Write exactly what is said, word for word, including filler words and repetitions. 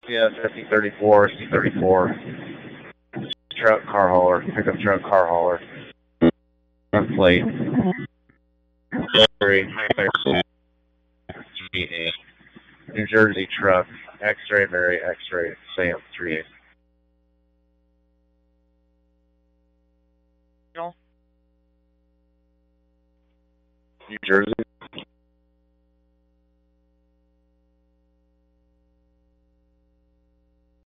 Yes, S C thirty-four, S C thirty-four. Truck, car hauler, pickup truck, car hauler. Front plate. New Jersey truck, X-ray, Mary, X-ray, Sam, three eight. New Jersey.